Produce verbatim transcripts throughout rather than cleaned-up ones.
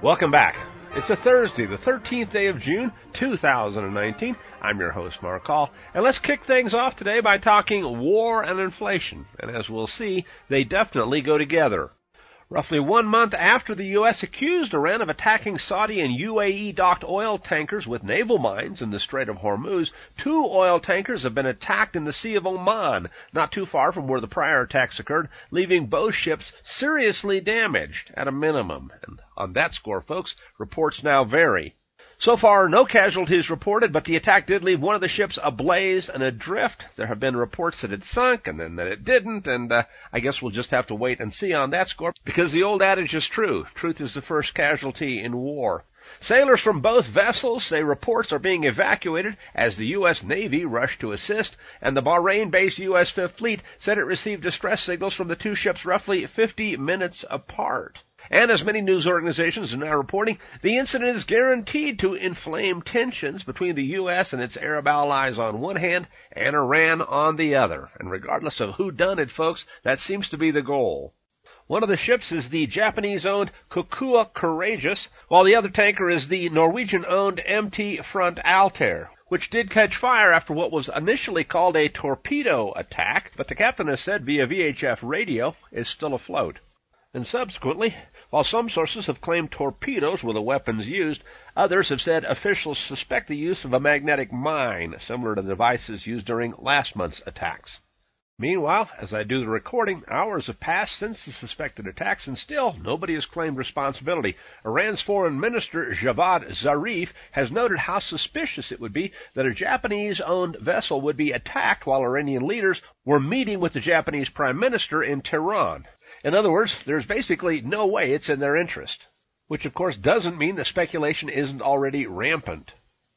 Welcome back. It's a Thursday, the thirteenth day of June, two thousand nineteen. I'm your host, Mark Hall, and let's kick things off today by talking war and inflation. And as we'll see, they definitely go together. Roughly one month after the U S accused Iran of attacking Saudi and U A E-docked oil tankers with naval mines in the Strait of Hormuz, two oil tankers have been attacked in the Sea of Oman, not too far from where the prior attacks occurred, leaving both ships seriously damaged at a minimum. And on that score, folks, reports now vary. So far, no casualties reported, but the attack did leave one of the ships ablaze and adrift. There have been reports that it sunk and then that it didn't, and uh, I guess we'll just have to wait and see on that score, because the old adage is true. Truth is the first casualty in war. Sailors from both vessels say reports are being evacuated as the U S Navy rushed to assist, and the Bahrain-based U S Fifth Fleet said it received distress signals from the two ships roughly fifty minutes apart. And as many news organizations are now reporting, the incident is guaranteed to inflame tensions between the U S and its Arab allies on one hand and Iran on the other. And regardless of who done it, folks, that seems to be the goal. One of the ships is the Japanese-owned Kokura Courageous, while the other tanker is the Norwegian-owned M T Front Altair, which did catch fire after what was initially called a torpedo attack, but the captain has said via V H F radio is still afloat. And subsequently, while some sources have claimed torpedoes were the weapons used, others have said officials suspect the use of a magnetic mine, similar to the devices used during last month's attacks. Meanwhile, as I do the recording, hours have passed since the suspected attacks, and still nobody has claimed responsibility. Iran's foreign minister, Javad Zarif, has noted how suspicious it would be that a Japanese-owned vessel would be attacked while Iranian leaders were meeting with the Japanese prime minister in Tehran. In other words, there's basically no way it's in their interest, which of course doesn't mean that speculation isn't already rampant.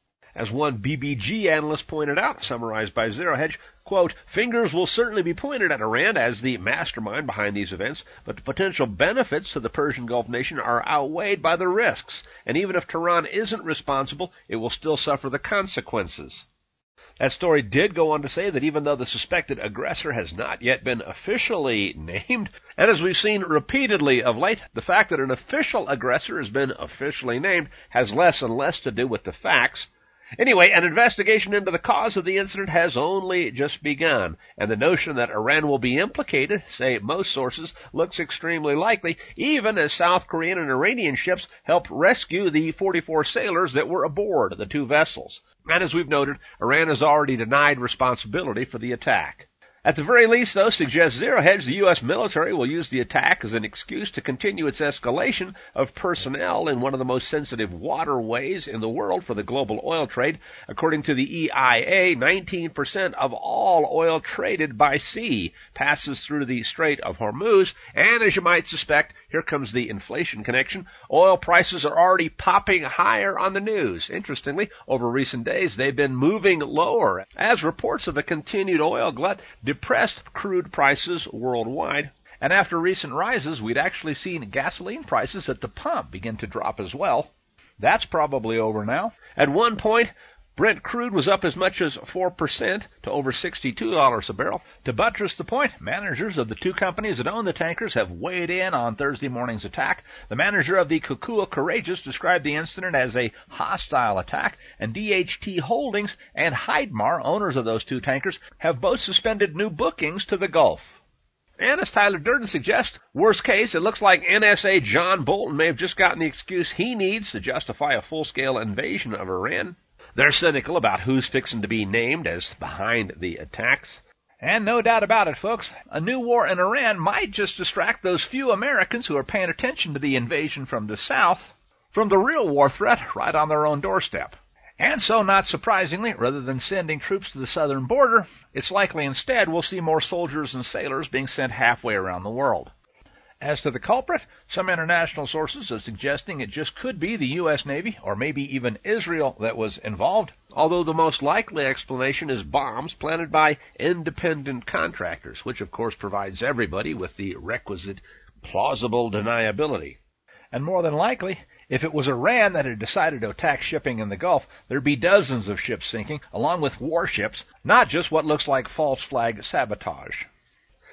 As one B B G analyst pointed out, summarized by Zero Hedge, quote, fingers will certainly be pointed at Iran as the mastermind behind these events, but the potential benefits to the Persian Gulf nation are outweighed by the risks, and even if Tehran isn't responsible, it will still suffer the consequences. That story did go on to say that even though the suspected aggressor has not yet been officially named, and as we've seen repeatedly of late, the fact that an official aggressor has been officially named has less and less to do with the facts. Anyway, an investigation into the cause of the incident has only just begun, and the notion that Iran will be implicated, say most sources, looks extremely likely, even as South Korean and Iranian ships helped rescue the forty-four sailors that were aboard the two vessels. And as we've noted, Iran has already denied responsibility for the attack. At the very least, though, suggests Zero Hedge, the U S military will use the attack as an excuse to continue its escalation of personnel in one of the most sensitive waterways in the world for the global oil trade. According to the E I A, nineteen percent of all oil traded by sea passes through the Strait of Hormuz, and as you might suspect, here comes the inflation connection. Oil prices are already popping higher on the news. Interestingly, over recent days, they've been moving lower as reports of a continued oil glut depressed crude prices worldwide. And after recent rises, we'd actually seen gasoline prices at the pump begin to drop as well. That's probably over now. At one point, Brent crude was up as much as four percent to over sixty-two dollars a barrel. To buttress the point, managers of the two companies that own the tankers have weighed in on Thursday morning's attack. The manager of the Kokura Courageous described the incident as a hostile attack, and D H T Holdings and Heidmar, owners of those two tankers, have both suspended new bookings to the Gulf. And as Tyler Durden suggests, worst case, it looks like N S A John Bolton may have just gotten the excuse he needs to justify a full-scale invasion of Iran. They're cynical about who's fixing to be named as behind the attacks. And no doubt about it, folks, a new war in Iran might just distract those few Americans who are paying attention to the invasion from the south from the real war threat right on their own doorstep. And so, not surprisingly, rather than sending troops to the southern border, it's likely instead we'll see more soldiers and sailors being sent halfway around the world. As to the culprit, some international sources are suggesting it just could be the U S Navy, or maybe even Israel, that was involved, although the most likely explanation is bombs planted by independent contractors, which of course provides everybody with the requisite plausible deniability. And more than likely, if it was Iran that had decided to attack shipping in the Gulf, there'd be dozens of ships sinking, along with warships, not just what looks like false flag sabotage.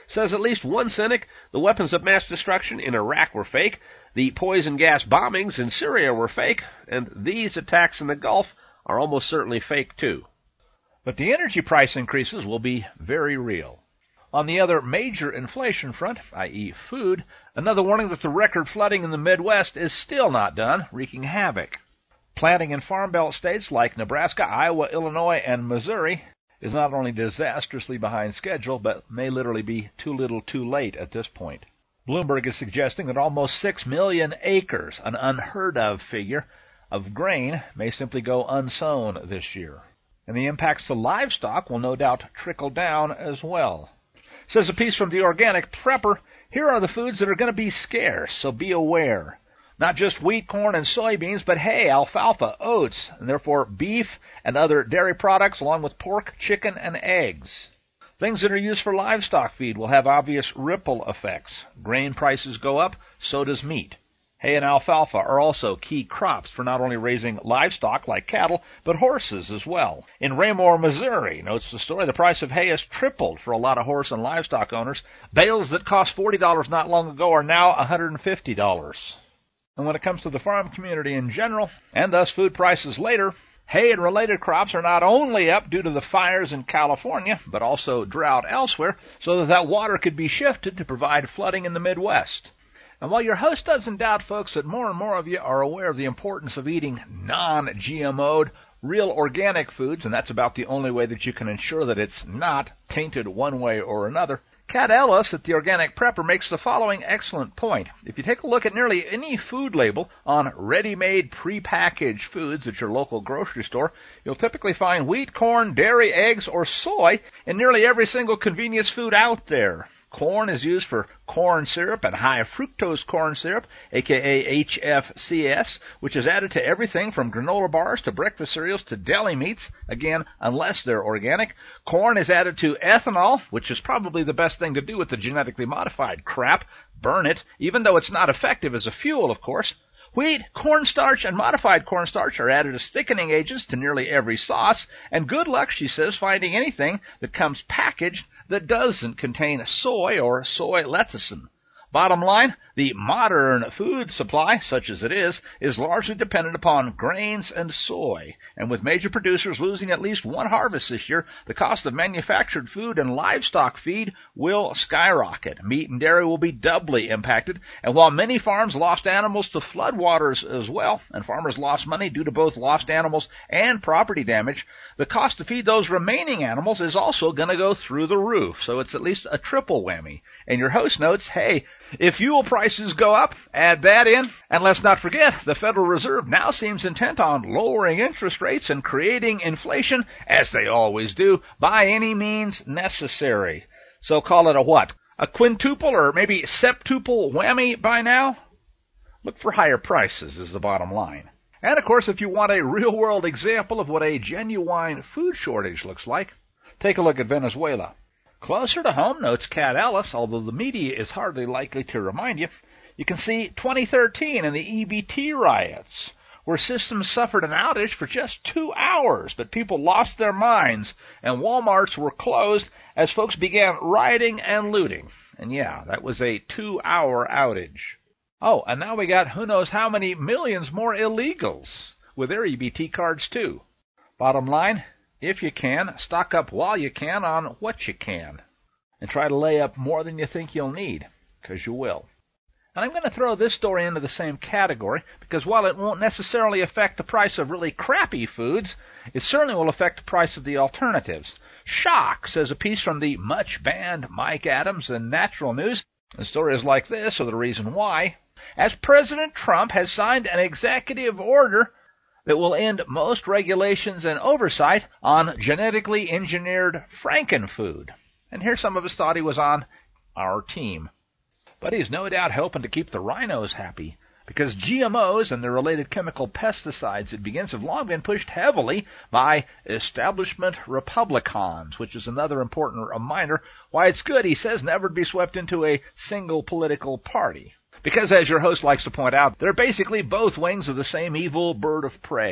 Says at least one cynic, the weapons of mass destruction in Iraq were fake, the poison gas bombings in Syria were fake, and these attacks in the Gulf are almost certainly fake too. But the energy price increases will be very real. On the other major inflation front, that is food, another warning that the record flooding in the Midwest is still not done, wreaking havoc. Planting in Farm Belt states like Nebraska, Iowa, Illinois, and Missouri is not only disastrously behind schedule, but may literally be too little too late at this point. Bloomberg is suggesting that almost six million acres, an unheard-of figure, of grain may simply go unsown this year. And the impacts to livestock will no doubt trickle down as well. Says a piece from the Organic Prepper, here are the foods that are going to be scarce, so be aware. Not just wheat, corn, and soybeans, but hay, alfalfa, oats, and therefore beef and other dairy products along with pork, chicken, and eggs. Things that are used for livestock feed will have obvious ripple effects. Grain prices go up, so does meat. Hay and alfalfa are also key crops for not only raising livestock like cattle, but horses as well. In Raymore, Missouri, notes the story, the price of hay has tripled for a lot of horse and livestock owners. Bales that cost forty dollars not long ago are now one hundred fifty dollars. And when it comes to the farm community in general, and thus food prices later, hay and related crops are not only up due to the fires in California, but also drought elsewhere, so that that water could be shifted to provide flooding in the Midwest. And while your host doesn't doubt, folks, that more and more of you are aware of the importance of eating non-G M O'd, real organic foods, and that's about the only way that you can ensure that it's not tainted one way or another, Kat Ellis at the Organic Prepper makes the following excellent point. If you take a look at nearly any food label on ready-made, prepackaged foods at your local grocery store, you'll typically find wheat, corn, dairy, eggs, or soy in nearly every single convenience food out there. Corn is used for corn syrup and high fructose corn syrup, aka H F C S, which is added to everything from granola bars to breakfast cereals to deli meats, again, unless they're organic. Corn is added to ethanol, which is probably the best thing to do with the genetically modified crap. Burn it, even though it's not effective as a fuel, of course. Wheat, cornstarch, and modified cornstarch are added as thickening agents to nearly every sauce, and good luck, she says, finding anything that comes packaged that doesn't contain soy or soy lecithin. Bottom line, the modern food supply, such as it is, is largely dependent upon grains and soy. And with major producers losing at least one harvest this year, the cost of manufactured food and livestock feed will skyrocket. Meat and dairy will be doubly impacted. And while many farms lost animals to floodwaters as well, and farmers lost money due to both lost animals and property damage, the cost to feed those remaining animals is also going to go through the roof. So it's at least a triple whammy. And your host notes, hey, if fuel prices go up, add that in. And let's not forget, the Federal Reserve now seems intent on lowering interest rates and creating inflation, as they always do, by any means necessary. So call it a what? A quintuple or maybe septuple whammy by now? Look for higher prices is the bottom line. And of course, if you want a real-world example of what a genuine food shortage looks like, take a look at Venezuela. Closer to home, notes Kat Ellis, although the media is hardly likely to remind you, you can see twenty thirteen and the E B T riots, where systems suffered an outage for just two hours, but people lost their minds, and Walmarts were closed as folks began rioting and looting. And yeah, that was a two-hour outage. Oh, and now we got who knows how many millions more illegals with their E B T cards, too. Bottom line, if you can, stock up while you can on what you can. And try to lay up more than you think you'll need, because you will. And I'm going to throw this story into the same category, because while it won't necessarily affect the price of really crappy foods, it certainly will affect the price of the alternatives. Shock, says a piece from the much-banned Mike Adams in Natural News. The story is like this, or the reason why. As President Trump has signed an executive order that will end most regulations and oversight on genetically engineered frankenfood. And here some of us thought he was on our team. But he's no doubt hoping to keep the rhinos happy, because G M Os and their related chemical pesticides, it begins, have long been pushed heavily by establishment Republicans, which is another important reminder why it's good, he says, never to be swept into a single political party. Because, as your host likes to point out, they're basically both wings of the same evil bird of prey.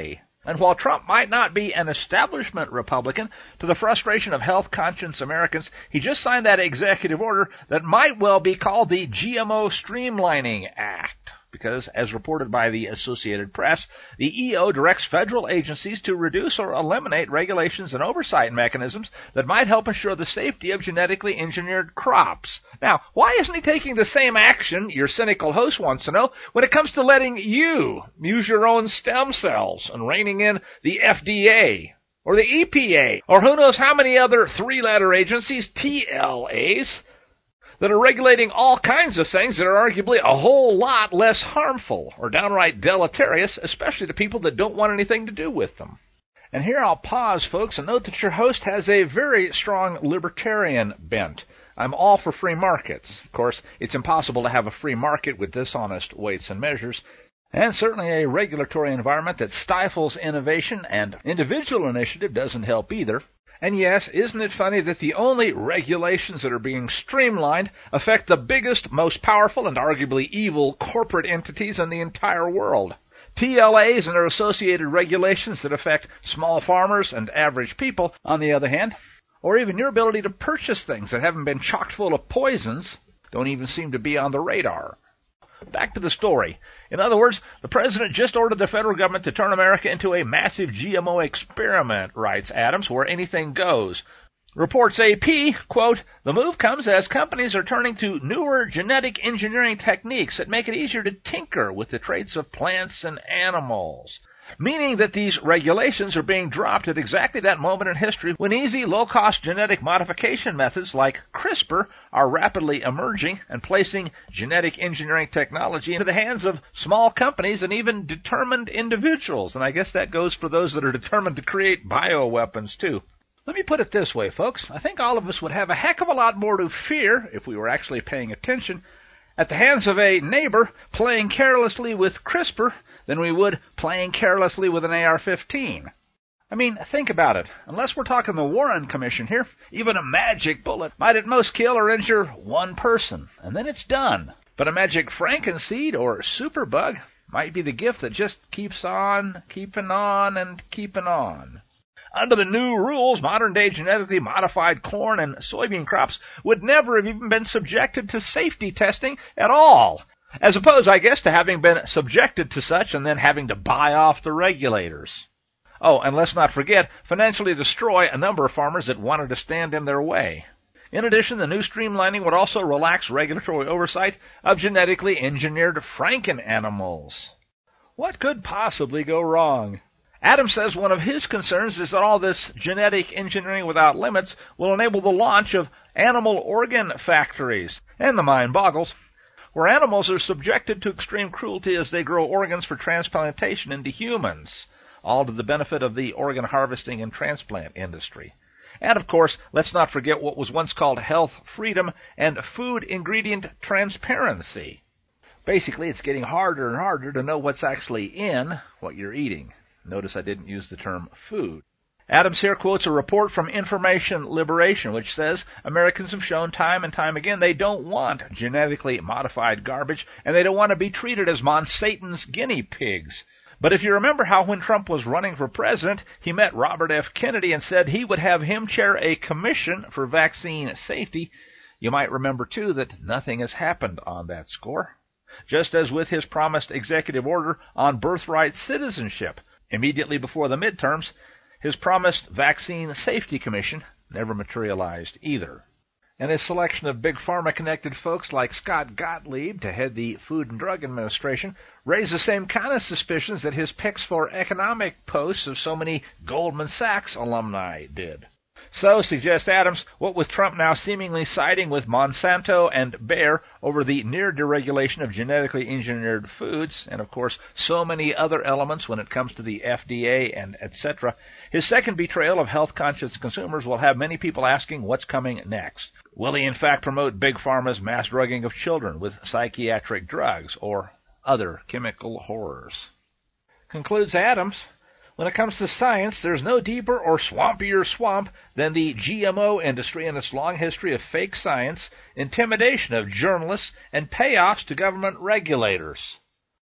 And while Trump might not be an establishment Republican, to the frustration of health-conscious Americans, he just signed that executive order that might well be called the G M O Streamlining Act. Because, as reported by the Associated Press, the E O directs federal agencies to reduce or eliminate regulations and oversight mechanisms that might help ensure the safety of genetically engineered crops. Now, why isn't he taking the same action, your cynical host wants to know, when it comes to letting you use your own stem cells and reining in the F D A or the E P A or who knows how many other three-letter agencies, T L As, that are regulating all kinds of things that are arguably a whole lot less harmful or downright deleterious, especially to people that don't want anything to do with them. And here I'll pause, folks, and note that your host has a very strong libertarian bent. I'm all for free markets. Of course, it's impossible to have a free market with dishonest weights and measures, and certainly a regulatory environment that stifles innovation and individual initiative doesn't help either. And yes, isn't it funny that the only regulations that are being streamlined affect the biggest, most powerful, and arguably evil corporate entities in the entire world? T L As and their associated regulations that affect small farmers and average people, on the other hand, or even your ability to purchase things that haven't been chock full of poisons, don't even seem to be on the radar. Back to the story. In other words, the president just ordered the federal government to turn America into a massive G M O experiment, writes Adams, where anything goes. Reports A P, quote, the move comes as companies are turning to newer genetic engineering techniques that make it easier to tinker with the traits of plants and animals. Meaning that these regulations are being dropped at exactly that moment in history when easy, low-cost genetic modification methods like CRISPR are rapidly emerging and placing genetic engineering technology into the hands of small companies and even determined individuals. And I guess that goes for those that are determined to create bioweapons, too. Let me put it this way, folks. I think all of us would have a heck of a lot more to fear, if we were actually paying attention, at the hands of a neighbor playing carelessly with CRISPR than we would playing carelessly with an A R fifteen. I mean, think about it. Unless we're talking the Warren Commission here, even a magic bullet might at most kill or injure one person, and then it's done. But a magic Frankenseed or superbug might be the gift that just keeps on, keeping on, and keeping on. Under the new rules, modern-day genetically modified corn and soybean crops would never have even been subjected to safety testing at all, as opposed, I guess, to having been subjected to such and then having to buy off the regulators. Oh, and let's not forget, financially destroy a number of farmers that wanted to stand in their way. In addition, the new streamlining would also relax regulatory oversight of genetically engineered Franken-animals. What could possibly go wrong? Adams says one of his concerns is that all this genetic engineering without limits will enable the launch of animal organ factories. And the mind boggles. Where animals are subjected to extreme cruelty as they grow organs for transplantation into humans, all to the benefit of the organ harvesting and transplant industry. And, of course, let's not forget what was once called health freedom and food ingredient transparency. Basically, it's getting harder and harder to know what's actually in what you're eating. Notice I didn't use the term food. Adams here quotes a report from Information Liberation, which says Americans have shown time and time again they don't want genetically modified garbage, and they don't want to be treated as Monsanto's guinea pigs. But if you remember how when Trump was running for president, he met Robert F. Kennedy and said he would have him chair a commission for vaccine safety, you might remember, too, that nothing has happened on that score. Just as with his promised executive order on birthright citizenship, immediately before the midterms, his promised Vaccine Safety Commission never materialized either. And his selection of big pharma-connected folks like Scott Gottlieb to head the Food and Drug Administration raised the same kind of suspicions that his picks for economic posts of so many Goldman Sachs alumni did. So, suggests Adams, what with Trump now seemingly siding with Monsanto and Bayer over the near deregulation of genetically engineered foods, and of course so many other elements when it comes to the F D A and et cetera, his second betrayal of health-conscious consumers will have many people asking what's coming next. Will he in fact promote Big Pharma's mass drugging of children with psychiatric drugs or other chemical horrors? Concludes Adams. When it comes to science, there's no deeper or swampier swamp than the G M O industry and its long history of fake science, intimidation of journalists, and payoffs to government regulators.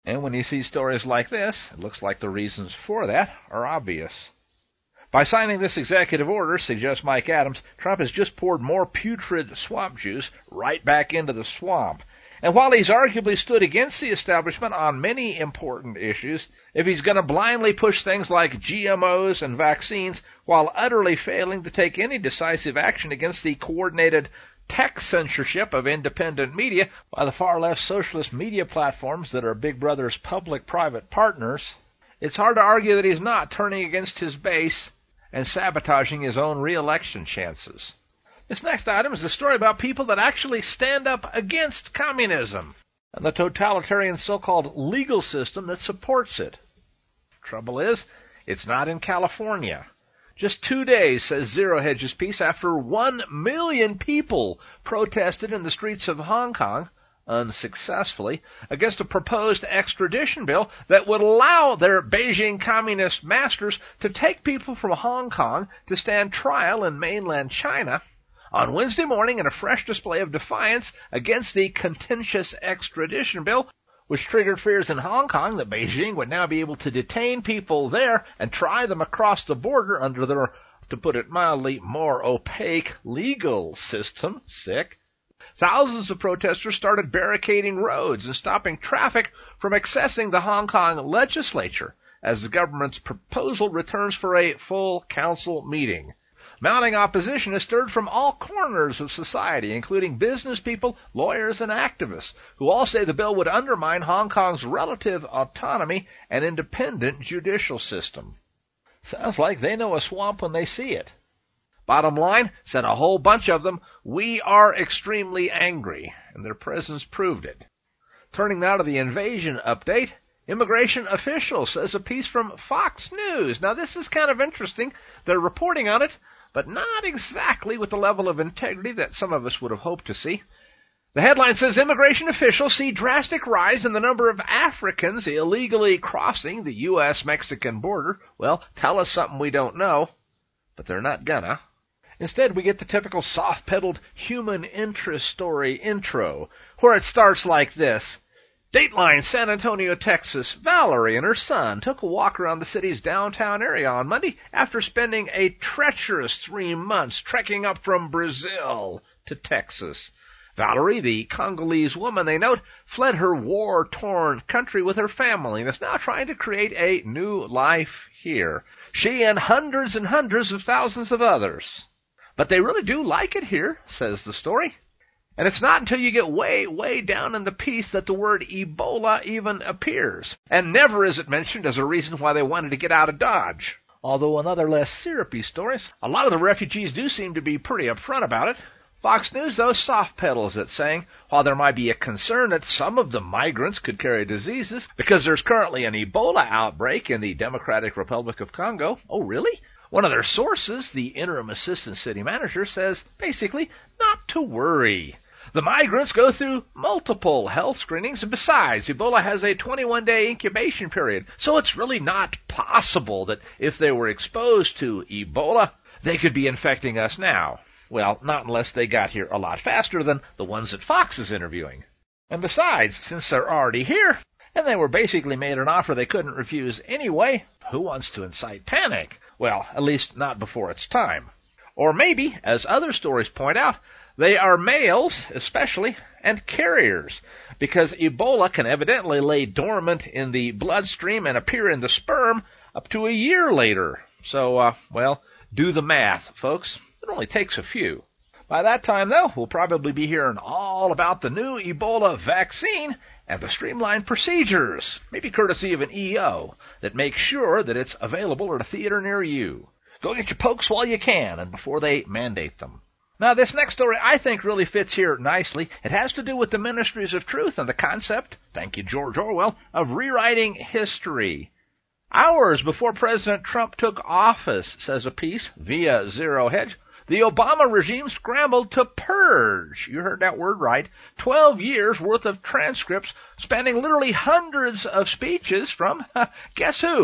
And when you see stories like this, it looks like the reasons for that are obvious. By signing this executive order, suggests Mike Adams, Trump has just poured more putrid swamp juice right back into the swamp. And while he's arguably stood against the establishment on many important issues, if he's going to blindly push things like G M Os and vaccines while utterly failing to take any decisive action against the coordinated tech censorship of independent media by the far-left socialist media platforms that are Big Brother's public-private partners, it's hard to argue that he's not turning against his base and sabotaging his own re-election chances. This next item is a story about people that actually stand up against communism and the totalitarian so-called legal system that supports it. Trouble is, it's not in California. Just two days, says Zero Hedge's piece, after one million people protested in the streets of Hong Kong, unsuccessfully, against a proposed extradition bill that would allow their Beijing communist masters to take people from Hong Kong to stand trial in mainland China. On Wednesday morning, in a fresh display of defiance against the contentious extradition bill, which triggered fears in Hong Kong that Beijing would now be able to detain people there and try them across the border under their, to put it mildly, more opaque legal system. Sick. Thousands of protesters started barricading roads and stopping traffic from accessing the Hong Kong legislature as the government's proposal returns for a full council meeting. Mounting opposition is stirred from all corners of society, including business people, lawyers, and activists, who all say the bill would undermine Hong Kong's relative autonomy and independent judicial system. Sounds like they know a swamp when they see it. Bottom line, said a whole bunch of them, we are extremely angry, and their presence proved it. Turning now to the invasion update, immigration official says a piece from Fox News. Now this is kind of interesting. They're reporting on it, but not exactly with the level of integrity that some of us would have hoped to see. The headline says, immigration officials see drastic rise in the number of Africans illegally crossing the U S Mexican border. Well, tell us something we don't know, but they're not gonna. Instead, we get the typical soft-pedaled human interest story intro, where it starts like this. Dateline, San Antonio, Texas. Valerie and her son took a walk around the city's downtown area on Monday after spending a treacherous three months trekking up from Brazil to Texas. Valerie, the Congolese woman, they note, fled her war-torn country with her family and is now trying to create a new life here. She and hundreds and hundreds of thousands of others. But they really do like it here, says the story. And it's not until you get way, way down in the piece that the word Ebola even appears. And never is it mentioned as a reason why they wanted to get out of Dodge. Although in other less syrupy stories, a lot of the refugees do seem to be pretty upfront about it. Fox News, though, soft pedals it, saying, while there might be a concern that some of the migrants could carry diseases because there's currently an Ebola outbreak in the Democratic Republic of Congo. Oh, really? One of their sources, the interim assistant city manager, says, basically, not to worry. The migrants go through multiple health screenings, and besides, Ebola has a twenty-one day incubation period, so it's really not possible that if they were exposed to Ebola, they could be infecting us now. Well, not unless they got here a lot faster than the ones that Fox is interviewing. And besides, since they're already here, and they were basically made an offer they couldn't refuse anyway, who wants to incite panic? Well, at least not before it's time. Or maybe, as other stories point out, they are males, especially, and carriers, because Ebola can evidently lay dormant in the bloodstream and appear in the sperm up to a year later. So, uh, well, do the math, folks. It only takes a few. By that time, though, we'll probably be hearing all about the new Ebola vaccine and the streamlined procedures, maybe courtesy of an E O, that makes sure that it's available at a theater near you. Go get your pokes while you can and before they mandate them. Now, this next story I think really fits here nicely. It has to do with the Ministries of Truth and the concept, thank you George Orwell, of rewriting history. Hours before President Trump took office, says a piece via Zero Hedge, the Obama regime scrambled to purge, you heard that word right, twelve years worth of transcripts spanning literally hundreds of speeches from, guess who?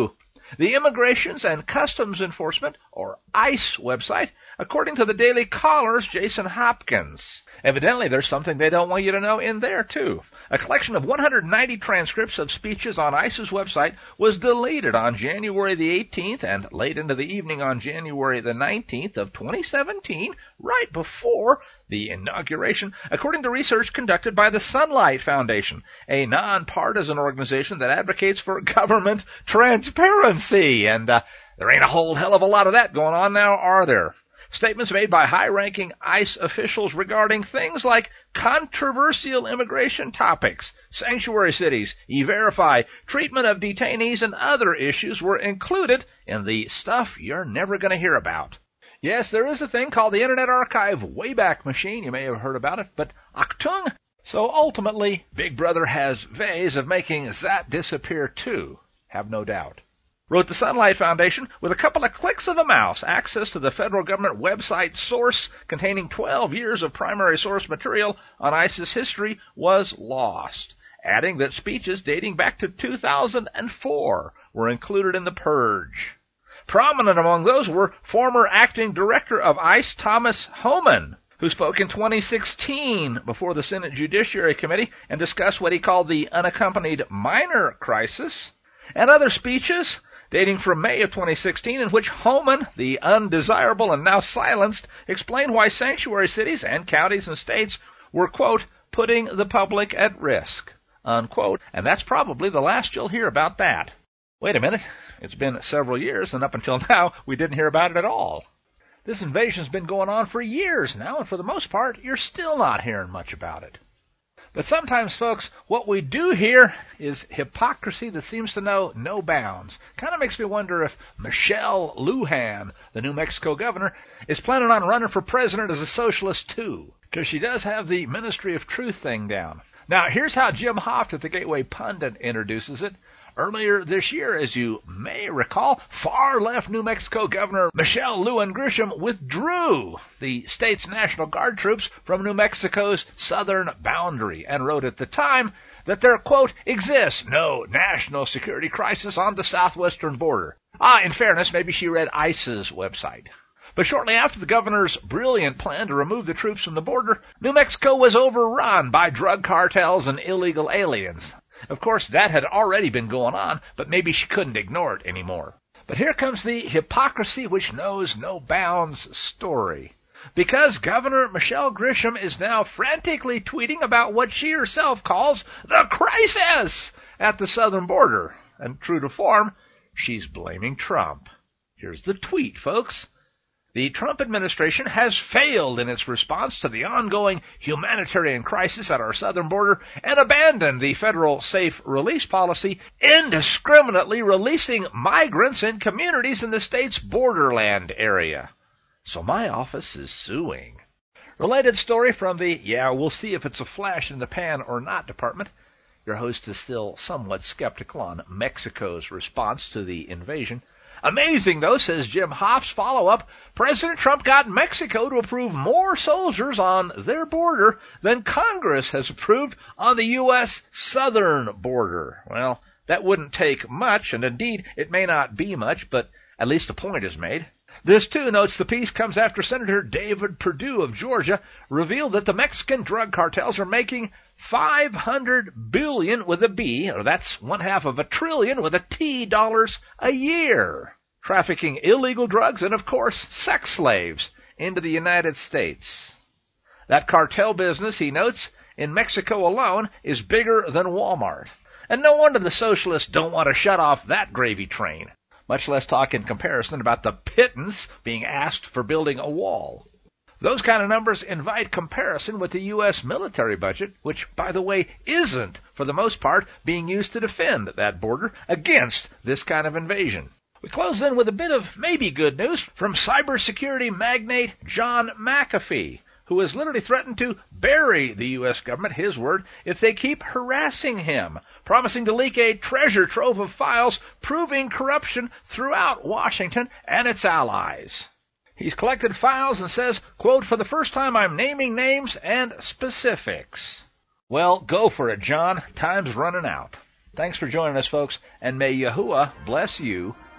the Immigrations and Customs Enforcement, or ICE, website, according to the Daily Caller's Jason Hopkins. Evidently, there's something they don't want you to know in there, too. A collection of one hundred ninety transcripts of speeches on ICE's website was deleted on January the eighteenth and late into the evening on January the nineteenth of twenty seventeen, right before the inauguration, according to research conducted by the Sunlight Foundation, a nonpartisan organization that advocates for government transparency. And uh, there ain't a whole hell of a lot of that going on now, are there? Statements made by high-ranking ICE officials regarding things like controversial immigration topics, sanctuary cities, E-Verify, treatment of detainees, and other issues were included in the stuff you're never going to hear about. Yes, there is a thing called the Internet Archive Wayback Machine. You may have heard about it, but Achtung! So ultimately, Big Brother has ways of making that disappear too, have no doubt. Wrote the Sunlight Foundation, with a couple of clicks of a mouse, access to the federal government website source containing twelve years of primary source material on ICE's history was lost, adding that speeches dating back to two thousand four were included in the purge. Prominent among those were former acting director of ICE Thomas Homan, who spoke in twenty sixteen before the Senate Judiciary Committee and discussed what he called the unaccompanied minor crisis, and other speeches dating from May of twenty sixteen in which Homan, the undesirable and now silenced, explained why sanctuary cities and counties and states were, quote, putting the public at risk, unquote, and that's probably the last you'll hear about that. Wait a minute, it's been several years, and up until now, we didn't hear about it at all. This invasion's been going on for years now, and for the most part, you're still not hearing much about it. But sometimes, folks, what we do hear is hypocrisy that seems to know no bounds. Kind of makes me wonder if Michelle Lujan, the New Mexico governor, is planning on running for president as a socialist too, because she does have the Ministry of Truth thing down. Now, here's how Jim Hoft at the Gateway Pundit introduces it. Earlier this year, as you may recall, far-left New Mexico Governor Michelle Lujan Grisham withdrew the state's National Guard troops from New Mexico's southern boundary and wrote at the time that there, quote, exists no national security crisis on the southwestern border. Ah, in fairness, maybe she read ICE's website. But shortly after the governor's brilliant plan to remove the troops from the border, New Mexico was overrun by drug cartels and illegal aliens. Of course, that had already been going on, but maybe she couldn't ignore it anymore. But here comes the hypocrisy which knows no bounds story. Because Governor Michelle Grisham is now frantically tweeting about what she herself calls the crisis at the southern border. And true to form, she's blaming Trump. Here's the tweet, folks. The Trump administration has failed in its response to the ongoing humanitarian crisis at our southern border and abandoned the federal safe release policy, indiscriminately releasing migrants in communities in the state's borderland area. So my office is suing. Related story from the, yeah, we'll see if it's a flash in the pan or not department. Your host is still somewhat skeptical on Mexico's response to the invasion. Amazing, though, says Jim Hoft's follow-up, President Trump got Mexico to approve more soldiers on their border than Congress has approved on the U S southern border. Well, that wouldn't take much, and indeed, it may not be much, but at least a point is made. This, too, notes the piece comes after Senator David Perdue of Georgia revealed that the Mexican drug cartels are making five hundred billion dollars with a B, or that's one half of a trillion with a T dollars a year, trafficking illegal drugs and, of course, sex slaves into the United States. That cartel business, he notes, in Mexico alone is bigger than Walmart. And no wonder the socialists don't want to shut off that gravy train, much less talk in comparison about the pittance being asked for building a wall. Those kind of numbers invite comparison with the U S military budget, which, by the way, isn't, for the most part, being used to defend that border against this kind of invasion. We close then with a bit of maybe good news from cybersecurity magnate John McAfee, who has literally threatened to bury the U S government, his word, if they keep harassing him, promising to leak a treasure trove of files proving corruption throughout Washington and its allies. He's collected files and says, quote, for the first time I'm naming names and specifics. Well, go for it, John. Time's running out. Thanks for joining us, folks, and may Yahuwah bless you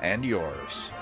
and yours.